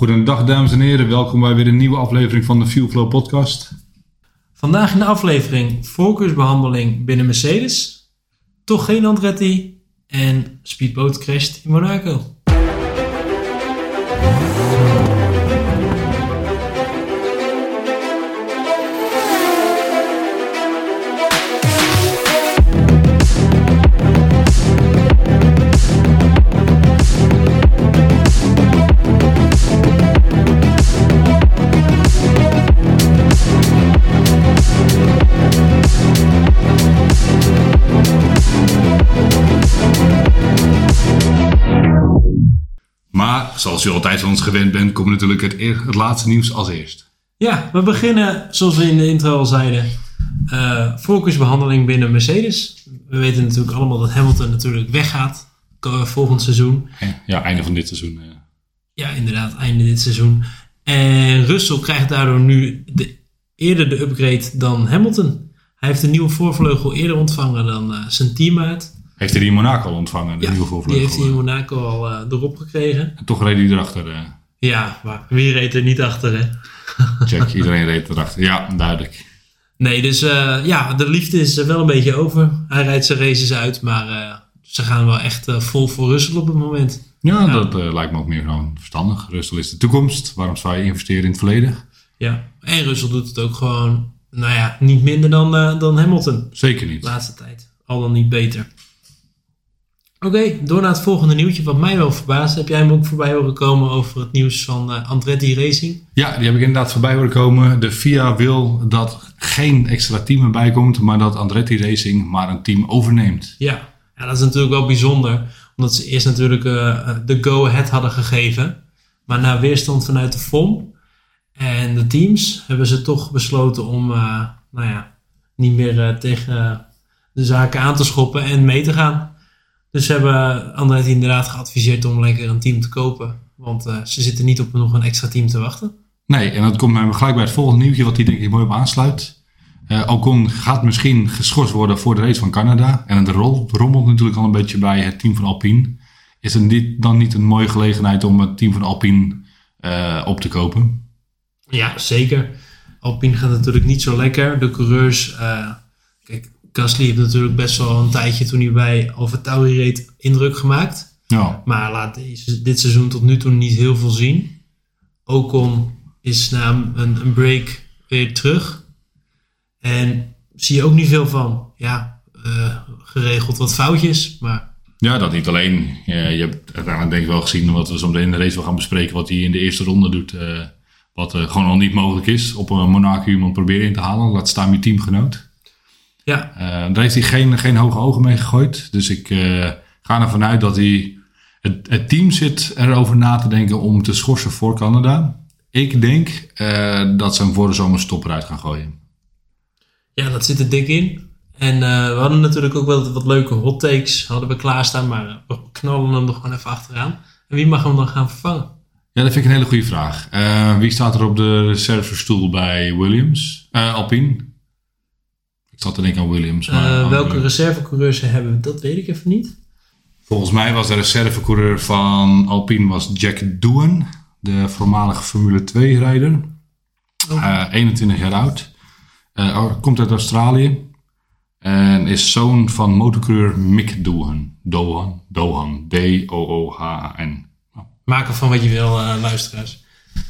Goedendag dames en heren, welkom bij weer een nieuwe aflevering van de Fuelflow podcast. Vandaag in de aflevering voorkeursbehandeling binnen Mercedes, toch geen Andretti en speedboot crasht in Monaco. Maar zoals u altijd van ons gewend bent, komt natuurlijk het laatste nieuws als eerst. Ja, we beginnen zoals we in de intro al zeiden, voorkeursbehandeling binnen Mercedes. We weten natuurlijk allemaal dat Hamilton natuurlijk weggaat volgend seizoen. Ja, einde van dit seizoen. Ja, inderdaad, einde dit seizoen. En Russell krijgt daardoor nu eerder de upgrade dan Hamilton. Hij heeft een nieuwe voorvleugel eerder ontvangen dan zijn teammaat. Heeft hij die in Monaco al ontvangen, de nieuwe voorvleugel? Die heeft hij in Monaco al erop gekregen. En toch reed hij erachter. Ja, maar wie reed er niet achter, hè? Check, iedereen reed erachter. Ja, duidelijk. Nee, dus de liefde is wel een beetje over. Hij rijdt zijn races uit, maar ze gaan wel echt vol voor Russell op het moment. Ja, dat lijkt me ook meer gewoon verstandig. Russell is de toekomst. Waarom zou je investeren in het verleden? Ja, en Russell doet het ook gewoon, niet minder dan Hamilton. Zeker niet. De laatste tijd. Al dan niet beter. Oké, door naar het volgende nieuwtje, wat mij wel verbaast. Heb jij hem ook voorbij horen komen over het nieuws van Andretti Racing? Ja, die heb ik inderdaad voorbij horen komen. De FIA wil dat geen extra team erbij komt, maar dat Andretti Racing maar een team overneemt. Ja, dat is natuurlijk wel bijzonder. Omdat ze eerst natuurlijk de go-ahead hadden gegeven. Maar na weerstand vanuit de FOM en de teams hebben ze toch besloten om niet meer tegen de zaken aan te schoppen en mee te gaan. Dus ze hebben Andretti inderdaad geadviseerd om lekker een team te kopen. Want ze zitten niet op nog een extra team te wachten. Nee, en dat komt mij gelijk bij het volgende nieuwtje wat hier denk ik mooi op aansluit. Ocon gaat misschien geschorst worden voor de race van Canada. En het rommelt natuurlijk al een beetje bij het team van Alpine. Is het dan niet een mooie gelegenheid om het team van Alpine op te kopen? Ja, zeker. Alpine gaat natuurlijk niet zo lekker. De coureurs... Kijk, Gasly heeft natuurlijk best wel een tijdje toen hij bij AlphaTauri reed indruk gemaakt. Ja. Maar laat dit seizoen tot nu toe niet heel veel zien. Ocon is na een break weer terug. En zie je ook niet veel van. Ja, geregeld wat foutjes, maar... Ja, dat niet alleen. Je hebt uiteindelijk denk ik wel gezien wat we zo meteen in de race wel gaan bespreken. Wat hij in de eerste ronde doet. Wat gewoon al niet mogelijk is. Op een Monaco iemand proberen in te halen. Laat staan je teamgenoot. Ja. Daar heeft hij geen hoge ogen mee gegooid. Dus ik ga ervan uit dat hij... Het team zit erover na te denken om te schorsen voor Canada. Ik denk dat ze hem voor de zomer stop eruit gaan gooien. Ja, dat zit er dik in. En we hadden natuurlijk ook wel wat leuke hot takes hadden we klaarstaan. Maar we knallen hem er gewoon even achteraan. En wie mag hem dan gaan vervangen? Ja, dat vind ik een hele goede vraag. Wie staat er op de reservestoel bij Williams? Alpine? Ik zat te denken aan Williams. Maar welke reservecoureurs ze hebben, dat weet ik even niet. Volgens mij was de reservecoureur van Alpine was Jack Doohan. De voormalige Formule 2-rijder. 21 jaar oud. Komt uit Australië. En is zoon van motorcoureur Mick Doohan. Doohan. D-O-O-H-A-N. Maak ervan wat je wil, luisteraars.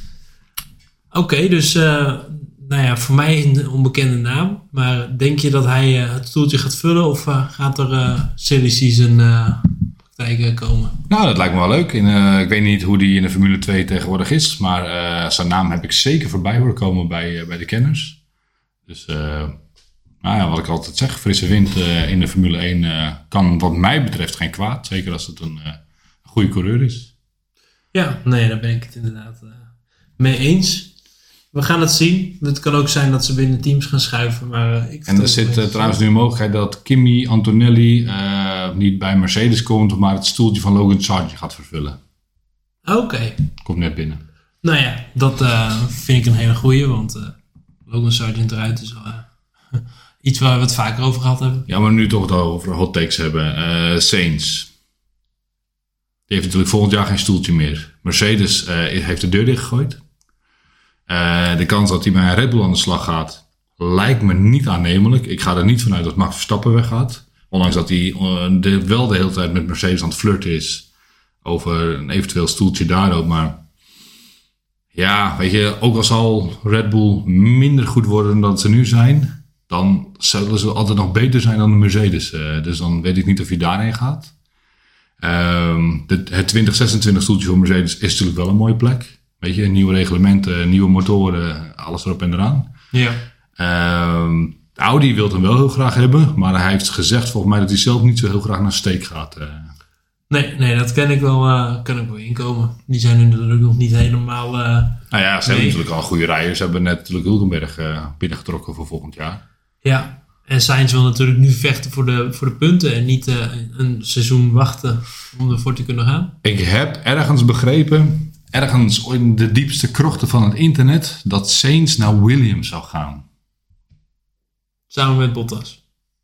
Oké, dus... voor mij een onbekende naam. Maar denk je dat hij het stoeltje gaat vullen? Of gaat er silly season praktijken komen? Nou, dat lijkt me wel leuk. Ik weet niet hoe die in de Formule 2 tegenwoordig is. Maar zijn naam heb ik zeker voorbij horen komen bij de kenners. Dus wat ik altijd zeg. Frisse wind in de Formule 1 kan wat mij betreft geen kwaad. Zeker als het een goede coureur is. Ja, daar ben ik het inderdaad mee eens. We gaan het zien. Het kan ook zijn dat ze binnen teams gaan schuiven. Maar en er zit trouwens nu een mogelijkheid dat Kimi Antonelli niet bij Mercedes komt, maar het stoeltje van Logan Sargent gaat vervullen. Oké. Komt net binnen. Dat vind ik een hele goeie, want Logan Sargent eruit is iets waar we het vaker over gehad hebben. Ja, maar nu toch het over hot takes hebben. Sainz. Die heeft natuurlijk volgend jaar geen stoeltje meer Mercedes heeft de deur dichtgegooid. De kans dat hij bij een Red Bull aan de slag gaat, lijkt me niet aannemelijk. Ik ga er niet vanuit dat Max Verstappen weggaat. Ondanks dat hij wel de hele tijd met Mercedes aan het flirten is over een eventueel stoeltje daar ook. Maar ja, weet je, ook al zal Red Bull minder goed worden dan ze nu zijn, dan zullen ze altijd nog beter zijn dan de Mercedes. Dus dan weet ik niet of hij daarheen gaat. Het 2026 stoeltje voor Mercedes is natuurlijk wel een mooie plek. Weet je, nieuwe reglementen, nieuwe motoren, alles erop en eraan. Ja. Audi wil hem wel heel graag hebben, maar hij heeft gezegd volgens mij dat hij zelf niet zo heel graag naar steek gaat. Nee, dat kan ik wel inkomen. Die zijn nu natuurlijk nog niet helemaal... Nou ja, ze hebben natuurlijk al goede rijders. Ze hebben net natuurlijk Hulkenberg binnengetrokken voor volgend jaar. Ja, en Sainz wil natuurlijk nu vechten voor de punten en niet een seizoen wachten om ervoor te kunnen gaan. Ik heb ergens begrepen, ergens in de diepste krochten van het internet, dat Sainz naar Williams zou gaan. Samen met Bottas.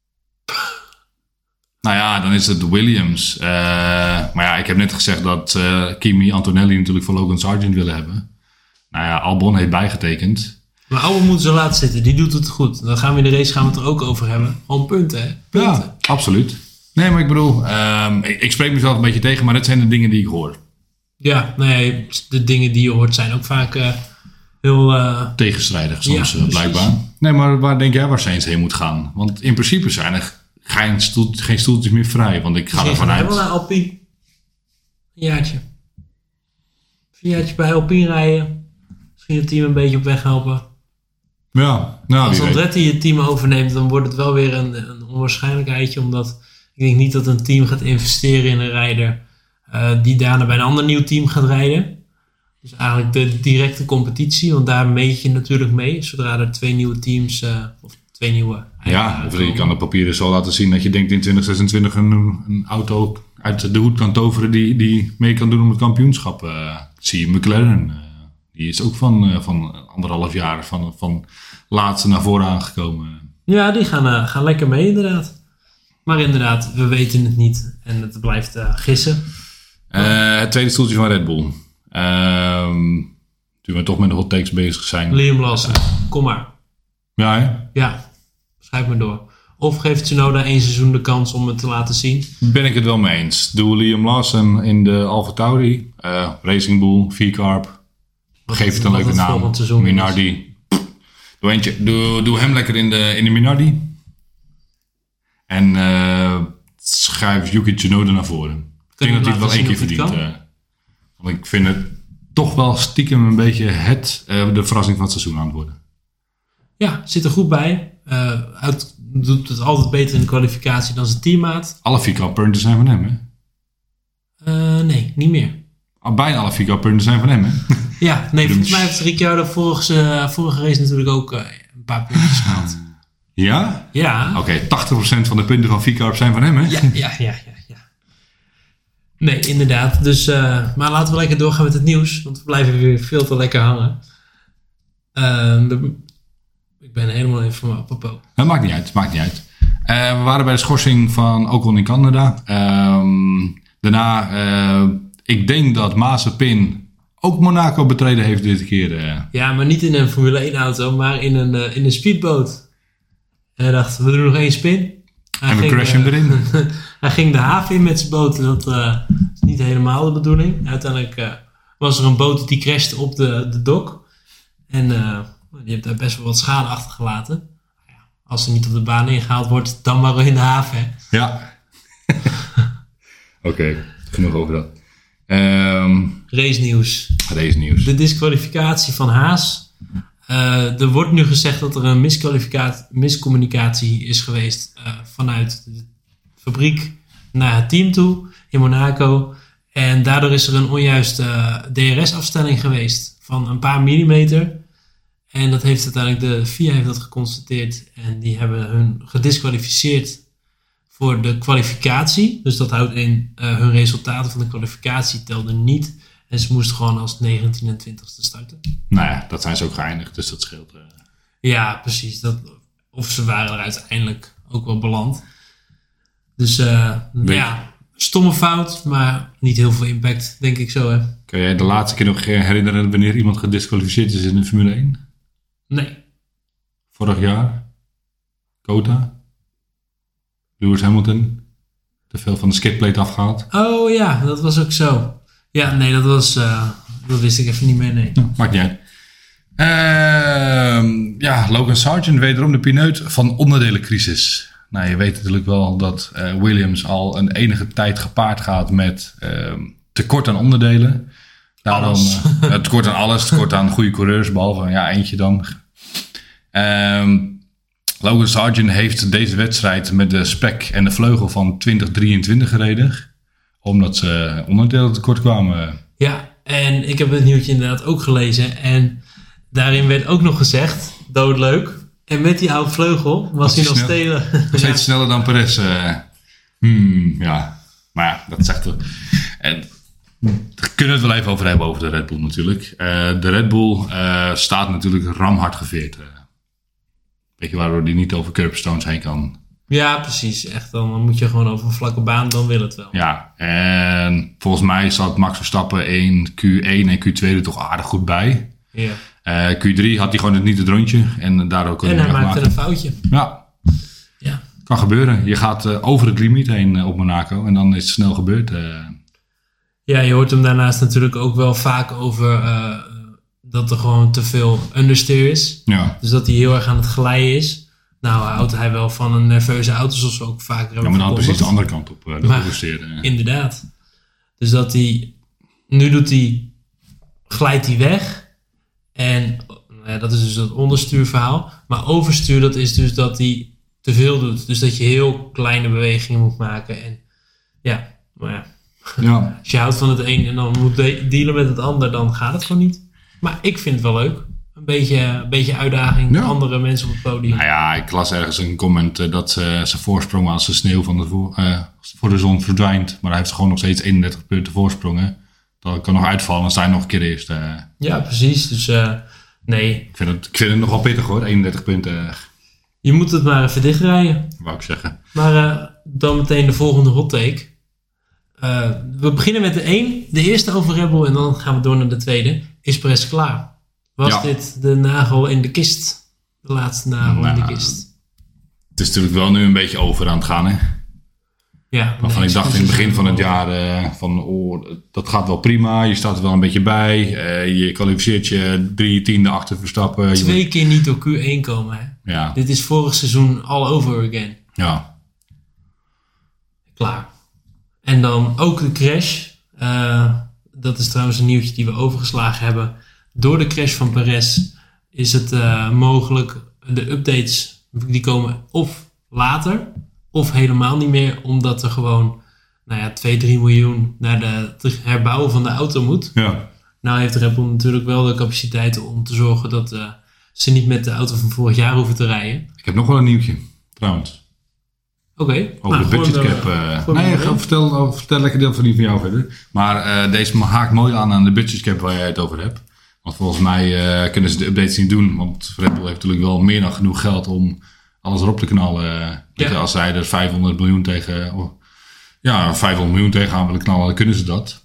Nou ja, dan is het Williams. Maar ja, ik heb net gezegd dat Kimi Antonelli natuurlijk voor Logan Sargent willen hebben. Nou ja, Albon heeft bijgetekend. Maar Albon moeten ze laten zitten, die doet het goed. Dan gaan we in de race het er ook over hebben. Gewoon punten, hè? Punten. Ja, absoluut. Nee, maar ik bedoel, ik spreek mezelf een beetje tegen, maar dat zijn de dingen die ik hoor. Ja, nee, de dingen die je hoort zijn ook vaak heel... tegenstrijdig soms, ja, blijkbaar. Nee, maar waar denk jij waar Sainz heen moet gaan? Want in principe zijn er geen stoeltjes meer vrij. Want ik ga ervan uit... Misschien naar Alpine. Een jaartje bij Alpine rijden. Misschien het team een beetje op weg helpen. Ja, nou, als Andretti het team overneemt, dan wordt het wel weer een onwaarschijnlijkheidje. Omdat ik denk niet dat een team gaat investeren in een rijder die daarna bij een ander nieuw team gaat rijden. Dus eigenlijk de directe competitie, want daar meet je natuurlijk mee. Zodra er 2 nieuwe teams of 2 nieuwe... Ja, of je kan op papier zo laten zien dat je denkt in 2026 een auto uit de hoed kan toveren die mee kan doen om het kampioenschap. Zie je McLaren, die is ook van 1,5 jaar van laatste naar voren aangekomen. Ja, die gaan lekker mee inderdaad. Maar inderdaad, we weten het niet en het blijft gissen. Het tweede stoeltje van Red Bull. Toen we toch met de hot takes bezig zijn. Liam Lawson, kom maar. Ja, hè? Ja, schrijf me door. Of geeft Tsunoda 1 seizoen de kans om het te laten zien? Ben ik het wel mee eens. Doe Liam Lawson in de AlphaTauri. Racing Bull, V-Carb. Geef het een leuke naam. Minardi. Doe hem lekker in de Minardi. En schuif Yuki Tsunoda naar voren. Ik denk dat hij het wel 1 keer verdient. Want ik vind het toch wel stiekem een beetje de verrassing van het seizoen aan het worden. Ja, zit er goed bij. Doet het altijd beter in de kwalificatie dan zijn teammaat. Alle V-Carb-punten zijn van hem, hè? Nee, niet meer. Bijna alle V-Carb-punten zijn van hem, hè? Ja, nee, volgens mij heeft Ricciardo vorige race natuurlijk ook een paar puntjes gehaald. Ja? Ja. Oké, 80% van de punten van V-Carb zijn van hem, hè? Ja. Nee, inderdaad. Dus, maar laten we lekker doorgaan met het nieuws. Want we blijven weer veel te lekker hangen. Ik ben helemaal even van mijn apropos. Dat maakt niet uit. We waren bij de schorsing van Ocon in Canada. Daarna, ik denk dat Mazepin ook Monaco betreden heeft dit keer. Ja, maar niet in een Formule 1 auto, maar in een speedboot. En hij dacht, we doen nog 1 spin. En we crashen hem erin. Hij ging de haven in met zijn boot. Dat is niet helemaal de bedoeling. Uiteindelijk was er een boot die crashte op de dok. En die heeft daar best wel wat schade achtergelaten. Als er niet op de baan ingehaald wordt, dan maar in de haven. Hè? Ja. Oké, genoeg over dat. Race nieuws. De disqualificatie van Haas. Er wordt nu gezegd dat er een miscommunicatie is geweest vanuit de fabriek naar het team toe in Monaco. En daardoor is er een onjuiste DRS-afstelling geweest van een paar millimeter. En dat heeft uiteindelijk de FIA heeft dat geconstateerd. En die hebben hun gedisqualificeerd voor de kwalificatie. Dus dat houdt in hun resultaten van de kwalificatie telden niet. En ze moesten gewoon als 19 en 20ste starten. Nou ja, dat zijn ze ook geëindigd, dus dat scheelt. Ja, precies. Of ze waren er uiteindelijk ook wel beland. Dus stomme fout, maar niet heel veel impact, denk ik zo. Hè. Kun jij de laatste keer nog herinneren wanneer iemand gedisqualificeerd is in de Formule 1? Nee. Vorig jaar? Kota? Lewis Hamilton? Te veel van de skidplate afgehaald? Oh ja, dat was ook zo. Ja, nee, dat wist ik even niet meer, nee. Maakt niet uit. Logan Sargent, wederom de pineut van onderdelencrisis. Nou, je weet natuurlijk wel dat Williams al een enige tijd gepaard gaat met tekort aan onderdelen. Daarom tekort aan alles, tekort aan goede coureurs, behalve eentje dan. Logan Sargent heeft deze wedstrijd met de spek en de vleugel van 2023 gereden. Omdat ze onderdelen tekort kwamen. Ja, en ik heb het nieuwtje inderdaad ook gelezen. En daarin werd ook nog gezegd, doodleuk. En met die oude vleugel was hij nog steeds sneller dan Perez. Ja, maar ja, dat zegt er. En daar kunnen we het wel even over hebben over de Red Bull natuurlijk. De Red Bull staat natuurlijk ramhard geveerd. Weet je waardoor die niet over curbstones heen kan? Ja, precies. Echt, dan moet je gewoon over een vlakke baan, dan wil het wel. Ja, en volgens mij zat Max Verstappen in Q1 en Q2 er toch aardig goed bij. Ja. Q3 had hij gewoon niet het rondje en daardoor kon hij maakte een foutje. Ja. Kan gebeuren. Je gaat over het limiet heen op Monaco en dan is het snel gebeurd. Ja, je hoort hem daarnaast natuurlijk ook wel vaak over dat er gewoon te veel understeer is. Ja. Dus dat hij heel erg aan het glijden is. Nou houdt hij wel van een nerveuze auto, zoals we ook vaker hebben. Ja, maar dan precies de andere kant op. De oversteer. Inderdaad. Dus dat hij... Nu glijdt hij weg. En dat is dus dat onderstuurverhaal. Maar overstuur, dat is dus dat hij te veel doet. Dus dat je heel kleine bewegingen moet maken. En als je houdt van het een en dan moet dealen met het ander, dan gaat het gewoon niet. Maar ik vind het wel leuk. Een beetje uitdaging. Ja. Andere mensen op het podium. Nou ja, ik las ergens een comment dat ze voorsprongen als de sneeuw voor de zon verdwijnt. Maar hij heeft gewoon nog steeds 31 punten voorsprongen. Dat kan nog uitvallen, dan sta je nog een keer eerst. Ja, precies. Dus nee. Ik vind het nogal pittig hoor, 31 punten. Je moet het maar even dichtrijden. Wou ik zeggen. Maar dan meteen de volgende hot take. We beginnen met de eerste over Red Bull en dan gaan we door naar de tweede. Is Perez klaar? Was dit de nagel in de kist? De laatste nagel in de kist? Het is natuurlijk wel nu een beetje over aan het gaan, hè? Ja. Waarvan ik dacht in het begin van het jaar dat gaat wel prima. Je staat er wel een beetje bij. Je kwalificeert je 3/10 achter Verstappen. 2 keer niet door Q1 komen, hè? Ja. Dit is vorig seizoen all over again. Ja. Klaar. En dan ook de crash. Dat is trouwens een nieuwtje die we overgeslagen hebben. Door de crash van Perez is het mogelijk, de updates die komen of later of helemaal niet meer, omdat er gewoon 2-3 miljoen naar het herbouwen van de auto moet. Ja. Nou heeft Red Bull natuurlijk wel de capaciteiten om te zorgen dat ze niet met de auto van vorig jaar hoeven te rijden. Ik heb nog wel een nieuwtje, trouwens. Oké. Over de budgetcap. Vertel lekker deel van die van jou verder. Maar deze haakt mooi aan de budgetcap waar jij het over hebt. Want volgens mij kunnen ze de updates niet doen. Want Red Bull heeft natuurlijk wel meer dan genoeg geld om alles erop te knallen. Als zij er 500 miljoen tegen... 500 miljoen tegenaan willen knallen, dan kunnen ze dat.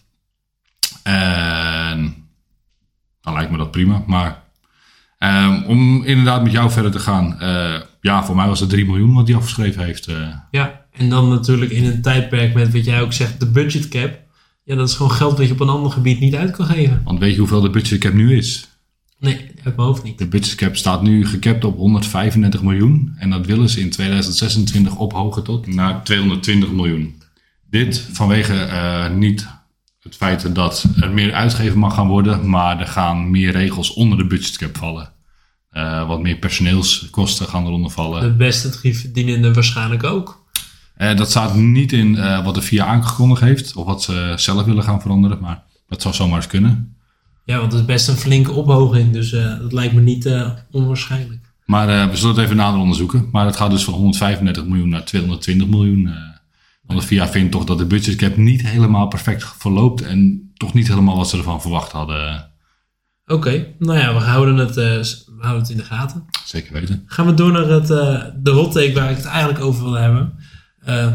En dan lijkt me dat prima. Maar om inderdaad met jou verder te gaan... voor mij was het 3 miljoen wat hij afgeschreven heeft. Ja, en dan natuurlijk in een tijdperk met wat jij ook zegt, de budgetcap. Ja, dat is gewoon geld wat je op een ander gebied niet uit kan geven. Want weet je hoeveel de budgetcap nu is? Nee, uit mijn hoofd niet. De budgetcap staat nu gecapt op 135 miljoen. En dat willen ze in 2026 ophogen tot naar 220 miljoen. Dit vanwege niet het feit dat er meer uitgegeven mag gaan worden. Maar er gaan meer regels onder de budgetcap vallen. Wat meer personeelskosten gaan eronder vallen. De beste verdienende waarschijnlijk ook. Dat staat niet in wat de FIA aangekondigd heeft. Of wat ze zelf willen gaan veranderen. Maar dat zou zomaar eens kunnen. Ja, want het is best een flinke ophoging. Dus dat lijkt me niet onwaarschijnlijk. Maar we zullen het even nader onderzoeken. Maar het gaat dus van 135 miljoen naar 220 miljoen. Want de FIA vindt toch dat de budgetcap niet helemaal perfect verloopt. En toch niet helemaal wat ze ervan verwacht hadden. Oké, nou ja, we houden het in de gaten. Zeker weten. Gaan we door naar de hot take waar ik het eigenlijk over wil hebben.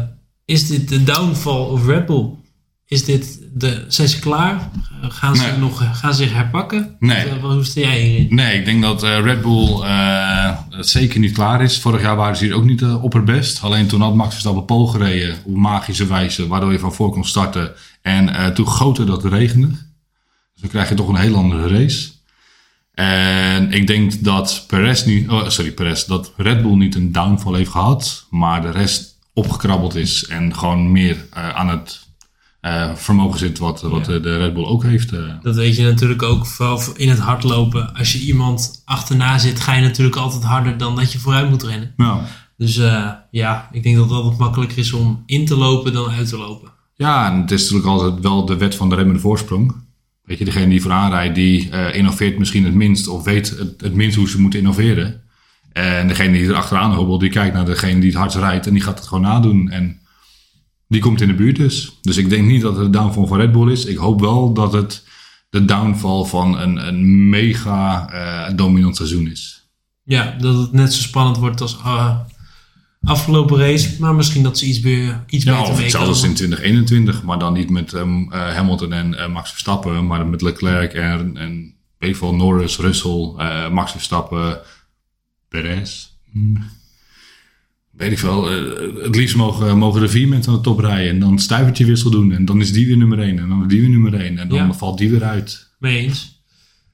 is dit de downfall of Red Bull? Zijn ze klaar? Gaan ze zich herpakken? Nee. Hoe sta jij hierin? Nee, ik denk dat Red Bull zeker niet klaar is. Vorig jaar waren ze hier ook niet opperbest. Alleen toen had Max Verstappen pole gereden op magische wijze, waardoor je van voor kon starten. En toen goot dat het regende. Dus dan krijg je toch een heel andere race. En ik denk dat dat Red Bull niet een downfall heeft gehad, maar de rest opgekrabbeld is en gewoon meer aan het vermogen zit wat de Red Bull ook heeft. Dat weet je natuurlijk ook in het hardlopen. Als je iemand achterna zit, ga je natuurlijk altijd harder dan dat je vooruit moet rennen. Ja. Dus ik denk dat het altijd makkelijker is om in te lopen dan uit te lopen. Ja, en het is natuurlijk altijd wel de wet van de remmende voorsprong. Weet je, degene die vooraan rijdt, die innoveert misschien het minst of weet het minst hoe ze moeten innoveren. En degene die er achteraan hobbelt, die kijkt naar degene die het hardst rijdt en die gaat het gewoon nadoen. En die komt in de buurt dus. Dus ik denk niet dat het de downfall van Red Bull is. Ik hoop wel dat het de downfall van een mega dominant seizoen is. Ja, dat het net zo spannend wordt als afgelopen race. Maar misschien dat ze iets beter meekomen. Of hetzelfde als in 2021. Maar dan niet met Hamilton en Max Verstappen. Maar met Leclerc en Bevel, Norris, Russell, Max Verstappen, Perez. Weet ik wel. Het liefst mogen er 4 mensen aan de top rijden. En dan stuivertje wissel doen. En dan is die weer nummer 1. En dan is die weer nummer 1. En dan valt die weer uit. Mee eens.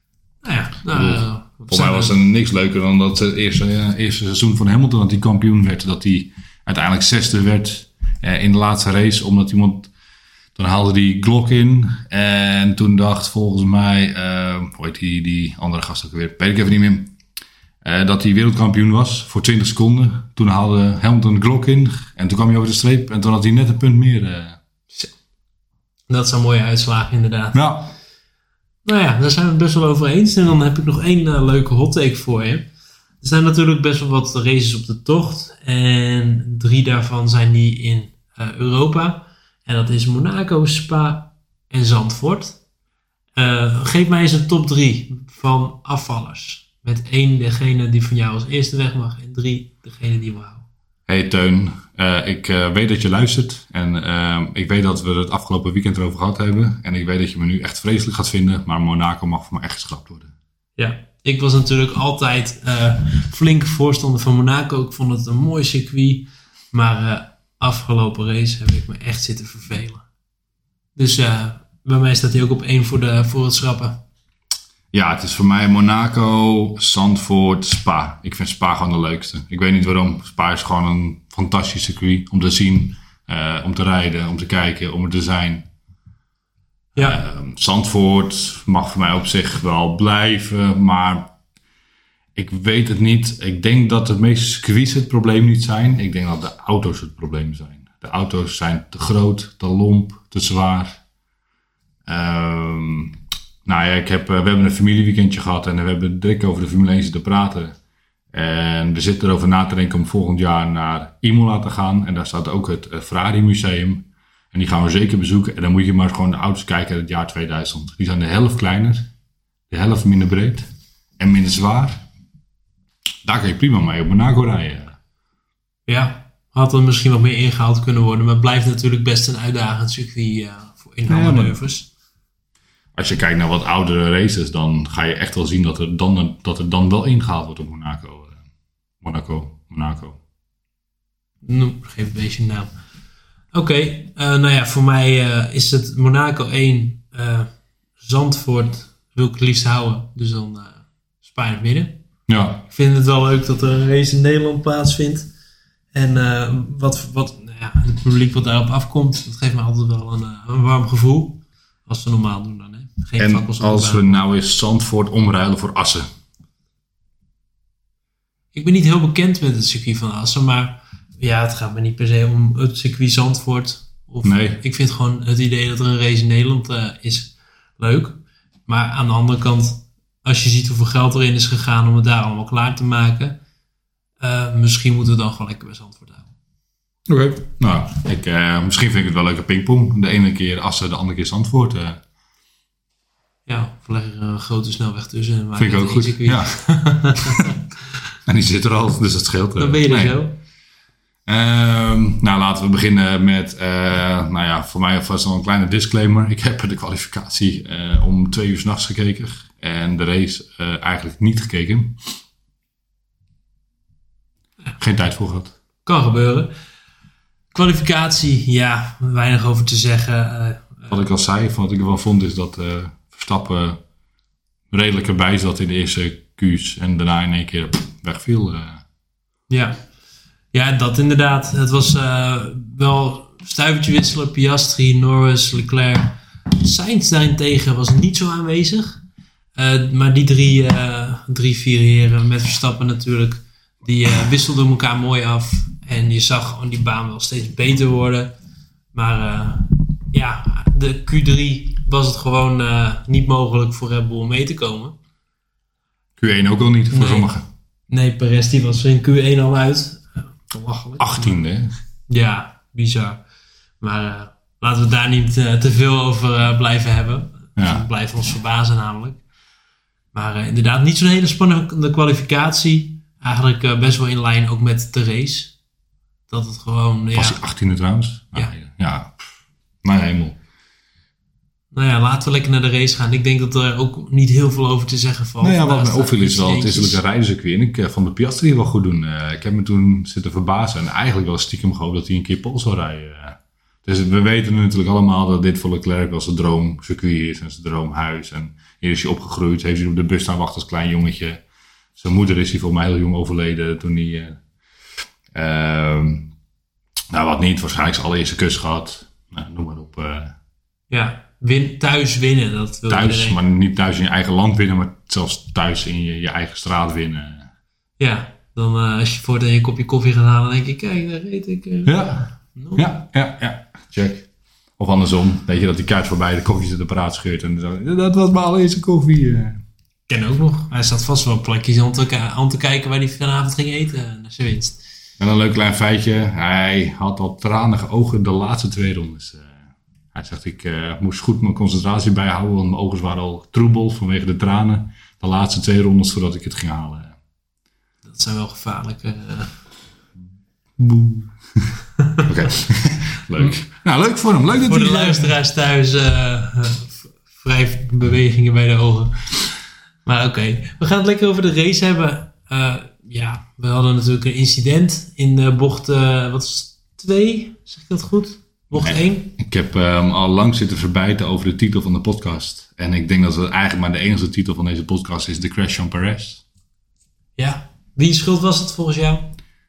Voor mij was er niks leuker dan dat het eerste seizoen van Hamilton dat hij kampioen werd. Dat hij uiteindelijk 6e werd in de laatste race. Omdat iemand... Toen haalde die Glock in. En toen dacht volgens mij... hoe heet die andere gast ook weer? Weet ik even niet meer. Dat hij wereldkampioen was voor 20 seconden. Toen haalde Hamilton Glock in. En toen kwam hij over de streep. En toen had hij net een punt meer. Dat zijn mooie uitslagen inderdaad. Ja. Nou ja, daar zijn we het best wel over eens. En dan heb ik nog 1 leuke hot take voor je. Er zijn natuurlijk best wel wat races op de tocht. En 3 daarvan zijn die in Europa. En dat is Monaco, Spa en Zandvoort. Geef mij eens een top 3 van afvallers. Met 1 degene die van jou als eerste weg mag. En 3 degene die wil houden. Hey Teun, ik weet dat je luistert. En ik weet dat we het afgelopen weekend erover gehad hebben. En ik weet dat je me nu echt vreselijk gaat vinden. Maar Monaco mag voor me echt geschrapt worden. Ja, ik was natuurlijk altijd flinke voorstander van Monaco. Ik vond het een mooi circuit. Maar afgelopen race heb ik me echt zitten vervelen. Dus bij mij staat hij ook op 1 voor het schrappen. Ja, het is voor mij Monaco, Zandvoort, Spa. Ik vind Spa gewoon de leukste. Ik weet niet waarom. Spa is gewoon een fantastisch circuit om te zien, om te rijden, om te kijken, om er te zijn. Ja. Zandvoort mag voor mij op zich wel blijven, maar ik weet het niet. Ik denk dat de meeste circuits het probleem niet zijn. Ik denk dat de auto's het probleem zijn. De auto's zijn te groot, te lomp, te zwaar. Nou ja, we hebben een familieweekendje gehad en we hebben direct over de Formule 1 zitten praten. En we zitten erover na te denken om volgend jaar naar Imola te gaan. En daar staat ook het Ferrari Museum. En die gaan we zeker bezoeken. En dan moet je maar gewoon de auto's kijken uit het jaar 2000. Die zijn de helft kleiner, de helft minder breed en minder zwaar. Daar kan je prima mee op Monaco rijden. Ja, had er misschien wat meer ingehaald kunnen worden. Maar het blijft natuurlijk best een uitdagend circuit voor inhaalmanoeuvres. Als je kijkt naar wat oudere races, dan ga je echt wel zien dat er dan wel ingehaald wordt op Monaco. Geef een beetje een naam. Oké, nou ja, voor mij is het Monaco 1, Zandvoort wil ik het liefst houden. Dus dan Spa in het midden. Ja. Ik vind het wel leuk dat er een race in Nederland plaatsvindt. En het publiek wat daarop afkomt, dat geeft me altijd wel een warm gevoel. Als we normaal doen dan, hè. Geen en als we nou eens Zandvoort omruilen voor Assen? Ik ben niet heel bekend met het circuit van Assen, maar ja, het gaat me niet per se om het circuit Zandvoort. Nee. Ik vind gewoon het idee dat er een race in Nederland is leuk. Maar aan de andere kant, als je ziet hoeveel geld erin is gegaan om het daar allemaal klaar te maken, misschien moeten we dan gewoon lekker bij Zandvoort houden. Oké. Nou, misschien vind ik het wel leuke pingpong. De ene keer Assen, de andere keer Zandvoort. Ja, of leg er een grote snelweg tussen. Vind ik ook goed. Ja. En die zit er al, dus dat scheelt. Dan ben je er zo. Laten we beginnen met, voor mij vast al een kleine disclaimer. Ik heb de kwalificatie om 2 uur 's nachts gekeken en de race eigenlijk niet gekeken. Geen tijd voor gehad. Kan gebeuren. Kwalificatie, ja, weinig over te zeggen. Wat ik al zei, wat ik ervan vond, is dat Verstappen redelijk erbij zat in de eerste Q's en daarna in één keer wegviel. Ja, dat inderdaad. Het was wel stuivertje wisselen. Piastri, Norris, Leclerc. Sainz daarentegen was niet zo aanwezig. Maar die 3-4 heren met Verstappen natuurlijk, die wisselden elkaar mooi af. En je zag gewoon die baan wel steeds beter worden. Maar de Q3 was het gewoon niet mogelijk voor Red Bull mee te komen. Q1 ook al niet voor sommigen. Nee, Perez die was in Q1 al uit. 18e. Ja, bizar. Maar laten we daar niet te veel over blijven hebben. Ja. We blijven ons verbazen namelijk. Maar inderdaad, niet zo'n hele spannende kwalificatie. Eigenlijk best wel in lijn ook met de race. Dat het gewoon... Was hij 18e trouwens? Ja. Mijn hemel. Nou ja, laten we lekker naar de race gaan. Ik denk dat er ook niet heel veel over te zeggen valt. Wat mij opviel is wel, het is natuurlijk een rijderscircuit. En ik vond de Piastri wel goed doen. Ik heb me toen zitten verbazen. En eigenlijk wel stiekem gehoopt dat hij een keer pole zou rijden. Dus we weten natuurlijk allemaal dat dit voor Leclerc wel zijn droomcircuit is. En zijn droomhuis. En hier is hij opgegroeid. Heeft hij op de bus staan wachten als klein jongetje. Zijn moeder is hij voor mij heel jong overleden. Toen hij... wat niet. Waarschijnlijk zijn allereerste kus gehad. Noem maar op. Thuis winnen. Dat wil thuis, iedereen. Maar niet thuis in je eigen land winnen, maar zelfs thuis in je eigen straat winnen. Ja, dan als je voortaan je kopje koffie gaat halen, denk ik, kijk, daar reed ik. Ja, check. Of andersom, weet je dat die kaart voorbij de koffie zit apparaat scheurt en zo, dat was mijn allereerste koffie. Ken ook nog. Hij staat vast wel plekjes om te kijken waar hij vanavond ging eten naar zijn winst. En een leuk klein feitje, hij had al tranige ogen de laatste 2 rondes. Hij zegt, ik moest goed mijn concentratie bijhouden, want mijn ogen waren al troebel vanwege de tranen. De laatste 2 rondes voordat ik het ging halen. Dat zijn wel gevaarlijke... Boe. Oké, leuk. Nou, leuk voor hem. Leuk dat voor de luisteraars thuis vrij bewegingen bij de ogen. Maar oké, we gaan het lekker over de race hebben. We hadden natuurlijk een incident in bocht 2, zeg ik dat goed? Bocht 1? Ik heb al lang zitten verbijten over de titel van de podcast. En ik denk dat het eigenlijk maar de enige titel van deze podcast is: The Crash van Perez. Ja. Wie schuld was het volgens jou?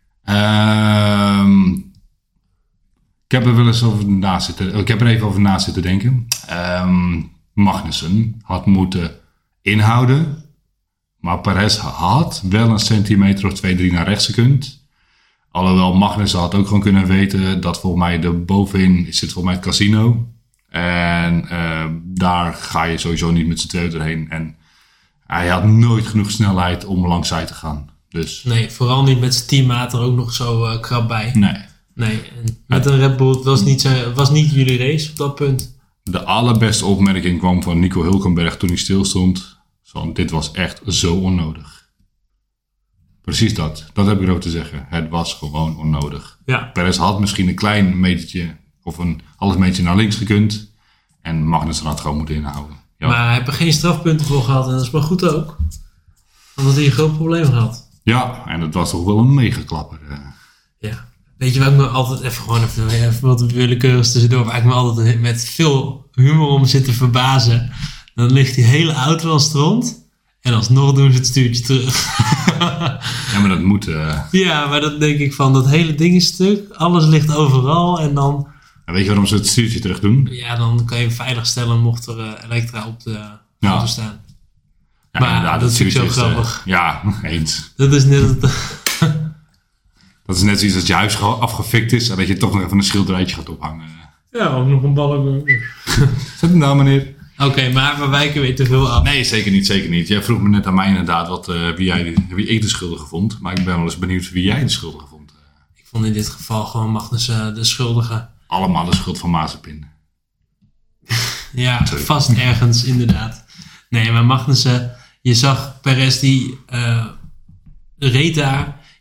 Ik heb er wel eens over ik heb er even over na zitten denken. Magnussen had moeten inhouden. Maar Perez had wel een centimeter of 2-3 naar rechts gekund. Alhoewel Magnussen had ook gewoon kunnen weten dat volgens mij er bovenin zit volgens mij het casino. En daar ga je sowieso niet met z'n tweeën doorheen. En hij had nooit genoeg snelheid om langzij te gaan. Dus. Nee, vooral niet met zijn teammaat er ook nog zo krap bij. Nee, en met een Red Bull was niet jullie race op dat punt. De allerbeste opmerking kwam van Nico Hülkenberg toen hij stilstond. Dit was echt zo onnodig. Precies dat. Dat heb ik erover te zeggen. Het was gewoon onnodig. Ja. Perez had misschien een klein metertje of een half metertje naar links gekund. En Magnussen had gewoon moeten inhouden. Ja. Maar hij heeft er geen strafpunten voor gehad. En dat is maar goed ook. Omdat hij een groot probleem had. Ja, en het was toch wel een megaklapper. Ja. Weet je waar ik me altijd even wat willekeurig tussendoor. Waar ik me altijd met veel humor om zit te verbazen. Dan ligt die hele auto al stront. En alsnog doen ze het stuurtje terug. Ja, maar dat moet... Ja, maar dat denk ik van, dat hele ding is stuk. Alles ligt overal en dan... En weet je waarom ze het stuurtje terug doen? Ja, dan kan je hem veilig stellen mocht er elektra op de auto staan. Ja, maar dat is natuurlijk zo grappig. Ja, eens. Dat is net... Dat is net zoiets als je huis afgefikt is en dat je toch nog even een schilderijtje gaat ophangen. Ja, ook nog een ballen. Zet hem nou, meneer. Oké, maar we wijken weer te veel af. Nee, zeker niet. Jij vroeg me net aan mij inderdaad wie ik de schuldige vond. Maar ik ben wel eens benieuwd wie jij de schuldige vond. Ik vond in dit geval gewoon Magnussen de schuldige. Allemaal de schuld van Mazepin. Ja, vast ergens inderdaad. Nee, maar Magnussen, je zag Perez die reed daar. Je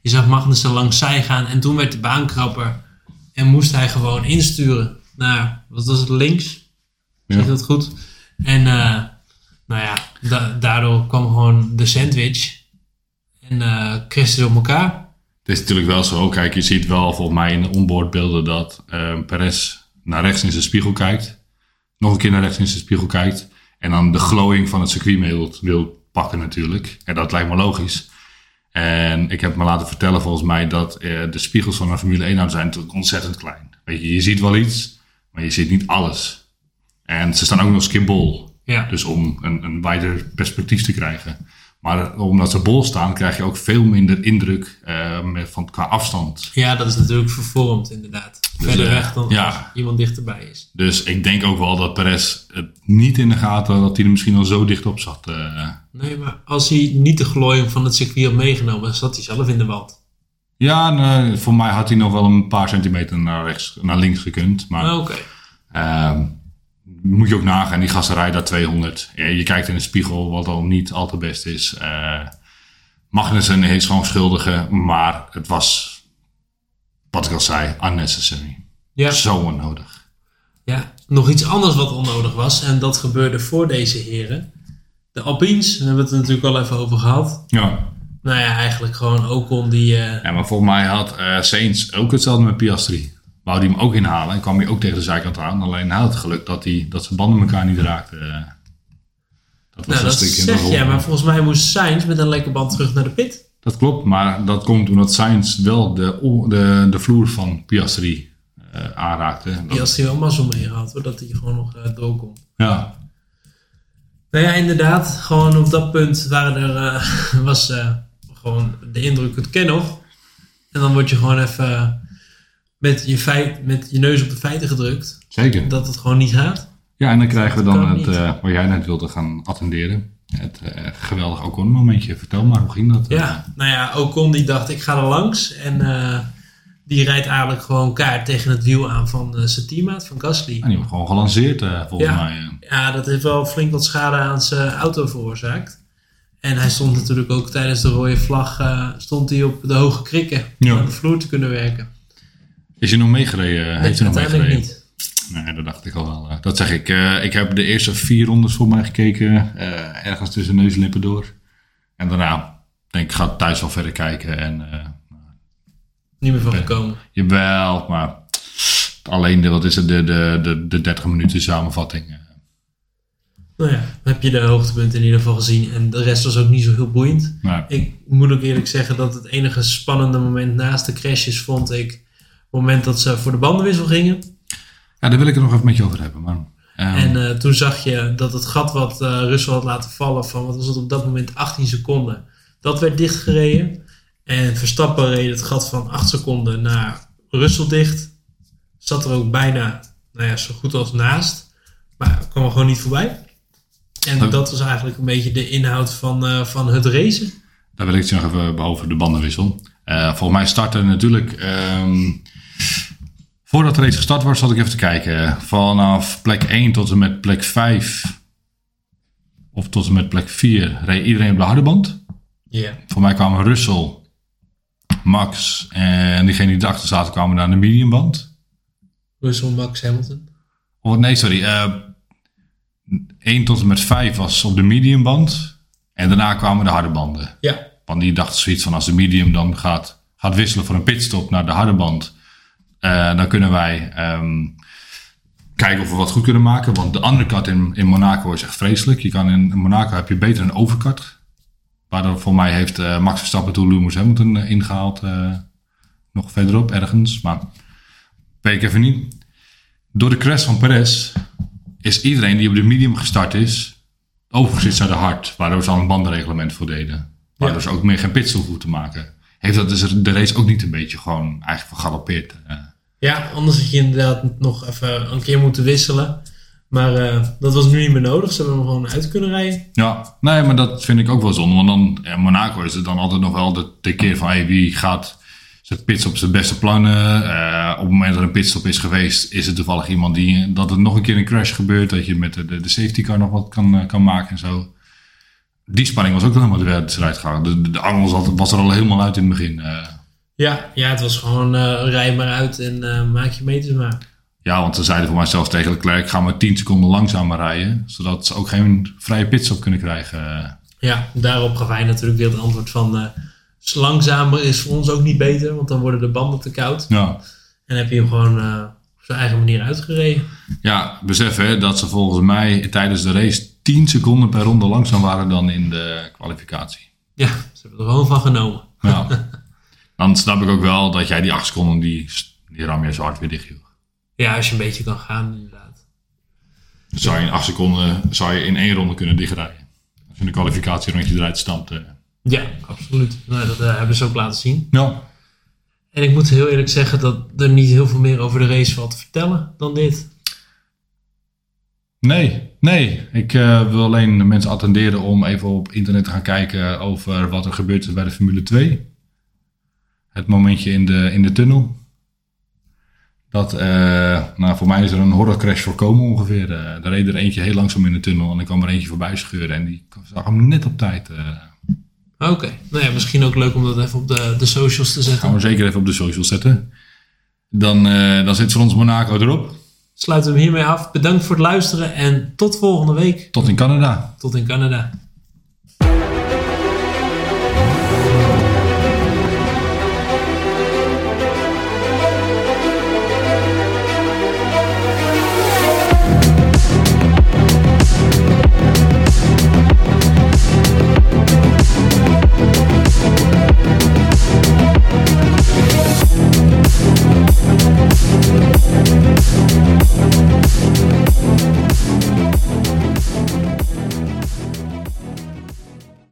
Je zag Magnussen langs zij gaan en toen werd de baan krapper. En moest hij gewoon insturen naar, wat was het, links? Zeg je dat goed? En daardoor kwam gewoon de sandwich. En crashten ze op elkaar. Het is natuurlijk wel zo. Kijk, je ziet wel volgens mij in de onboardbeelden dat Perez naar rechts in zijn spiegel kijkt. Nog een keer naar rechts in zijn spiegel kijkt. En dan de glowing van het circuit wil pakken natuurlijk. En dat lijkt me logisch. En ik heb me laten vertellen volgens mij dat de spiegels van een Formule 1 auto zijn natuurlijk ontzettend klein. Weet je ziet wel iets, maar je ziet niet alles. En ze staan ook nog skip bol. Ja. Dus om een wijder perspectief te krijgen. Maar omdat ze bol staan, krijg je ook veel minder indruk qua afstand. Ja, dat is natuurlijk vervormd inderdaad. Dus, verder weg dan als iemand dichterbij is. Dus ik denk ook wel dat Perez het niet in de gaten had dat hij er misschien al zo dicht op zat. Nee, maar als hij niet de glooiing van het circuit had meegenomen, zat hij zelf in de wand. Ja, voor mij had hij nog wel een paar centimeter naar links gekund. Maar oké. Moet je ook nagaan, die gasten rijden daar 200. Je kijkt in de spiegel, wat al niet al te best is. Magnussen is gewoon schuldige, maar het was, wat ik al zei, unnecessary. Ja. Zo onnodig. Ja, nog iets anders wat onnodig was, en dat gebeurde voor deze heren. De Alpines, daar hebben we het natuurlijk al even over gehad. Ja. Nou ja, eigenlijk gewoon Ocon die... Ja, maar volgens mij had Sainz ook hetzelfde met Piastri. Wou die hem ook inhalen en kwam hij ook tegen de zijkant aan. Alleen hij had het geluk dat zijn banden elkaar niet raakten. Dat was een stukje zeg je, maar volgens mij moest Sainz met een lekke band terug naar de pit. Dat klopt, maar dat komt omdat Sainz wel de vloer van Piastri aanraakte. Piastri wel mazzel mee gehad, zodat hij gewoon nog door kon. Ja. Nou ja, inderdaad. Gewoon op dat punt was gewoon de indruk, het ken nog. En dan word je gewoon even met je neus op de feiten gedrukt. Zeker. Dat het gewoon niet gaat. Ja, en dan krijgen we dan waar jij net wilde gaan attenderen. Het geweldig Ocon momentje. Vertel maar, hoe ging dat? Ja, nou ja, Ocon die dacht, ik ga er langs. En die rijdt eigenlijk gewoon kaart tegen het wiel aan van zijn teammaat, van Gasly. En die wordt gewoon gelanceerd volgens mij. Ja, dat heeft wel flink wat schade aan zijn auto veroorzaakt. En hij stond natuurlijk ook tijdens de rode vlag stond hij op de hoge krikken om aan de vloer te kunnen werken. Is hij nog meegereden? Nee, uiteindelijk niet. Nee, dat dacht ik al wel. Dat zeg ik. Ik heb de eerste 4 rondes voor mij gekeken. Ergens tussen neus en lippen door. En daarna denk ik, ga thuis wel verder kijken. En, niet meer van gekomen. Jawel, maar alleen de 30 minuten samenvatting. Nou ja, dan heb je de hoogtepunten in ieder geval gezien. En de rest was ook niet zo heel boeiend. Nee. Ik moet ook eerlijk zeggen dat het enige spannende moment naast de crashes vond ik het moment dat ze voor de bandenwissel gingen. Ja, daar wil ik het nog even met je over hebben. Maar, en toen zag je dat het gat wat Russell had laten vallen van, wat was het op dat moment, 18 seconden. Dat werd dichtgereden. En Verstappen reed het gat van 8 seconden naar Russell dicht. Zat er ook bijna zo goed als naast. Maar kwam er gewoon niet voorbij. En dat was eigenlijk een beetje de inhoud van het racen. Daar wil ik het nog even over de bandenwissel. Volgens mij startte natuurlijk... voordat de race gestart was, zat ik even te kijken. Vanaf plek 1 tot en met plek 5... of tot en met plek 4 reed iedereen op de harde band. Yeah. Voor mij kwamen Russell, Max en diegene die erachter zaten kwamen naar de mediumband. Russell, Max, Hamilton? Nee, sorry. 1 tot en met 5 was op de mediumband. En daarna kwamen de harde banden. Ja. Want die dachten zoiets van, als de medium dan gaat wisselen voor een pitstop naar de harde band, dan kunnen wij kijken of we wat goed kunnen maken. Want de undercut in Monaco is echt vreselijk. In Monaco heb je beter een overcut. Waardoor voor mij heeft Max Verstappen toen Lewis Hamilton ingehaald. Nog verderop ergens. Maar weet ik even niet. Door de crash van Perez is iedereen die op de medium gestart is overgezet naar de hard. Waardoor ze al een bandenreglement voor deden. Waardoor ze ook meer geen pitstop hoeven te maken. Heeft dat dus de race ook niet een beetje gewoon eigenlijk vergalopeerd? Ja, anders had je inderdaad nog even een keer moeten wisselen. Maar dat was nu niet meer nodig. Ze hebben hem gewoon uit kunnen rijden. Ja, nee, maar dat vind ik ook wel zonde. Want dan, in Monaco is het dan altijd nog wel de keer van wie gaat zet pitstop zijn beste plannen. Op het moment dat er een pitstop is geweest, is het toevallig iemand dat er nog een keer een crash gebeurt. Dat je met de safety car nog wat kan maken en zo. Die spanning was ook helemaal eruit gegaan. De angel was er al helemaal uit in het begin. Ja, het was gewoon rij maar uit en maak je meters maar. Ja, want ze zeiden voor mij zelfs tegen Leclerc, ga maar 10 seconden langzamer rijden. Zodat ze ook geen vrije pitstop kunnen krijgen. Ja, daarop gaf hij natuurlijk weer het antwoord van... langzamer is voor ons ook niet beter, want dan worden de banden te koud. Ja. En heb je hem gewoon op zijn eigen manier uitgereden. Ja, besef dat ze volgens mij tijdens de race 10 seconden per ronde langzaam waren dan in de kwalificatie. Ja, ze hebben er gewoon van genomen. Ja. Dan snap ik ook wel dat jij die 8 seconden, die ram je zo hard weer dicht, joh. Ja, als je een beetje kan gaan, inderdaad. Dus zou je in 8 seconden in 1 ronde kunnen dichtrijden. Als je een kwalificatierondje eruit stampt. Ja, absoluut. Nou, dat hebben ze ook laten zien. Ja. En ik moet heel eerlijk zeggen dat er niet heel veel meer over de race valt te vertellen dan dit. Nee. Ik wil alleen de mensen attenderen om even op internet te gaan kijken over wat er gebeurd is bij de Formule 2. Het momentje in de tunnel. Dat, voor mij is er een horrorcrash voorkomen ongeveer. Er reed er eentje heel langzaam in de tunnel en er kwam er eentje voorbij scheuren. En die zag hem net op tijd. Oké. Nou ja, misschien ook leuk om dat even op de socials te zetten. Gaan we zeker even op de socials zetten. Dan zit voor ons Monaco erop. Sluiten we hem hiermee af. Bedankt voor het luisteren en tot volgende week. Tot in Canada. Tot in Canada.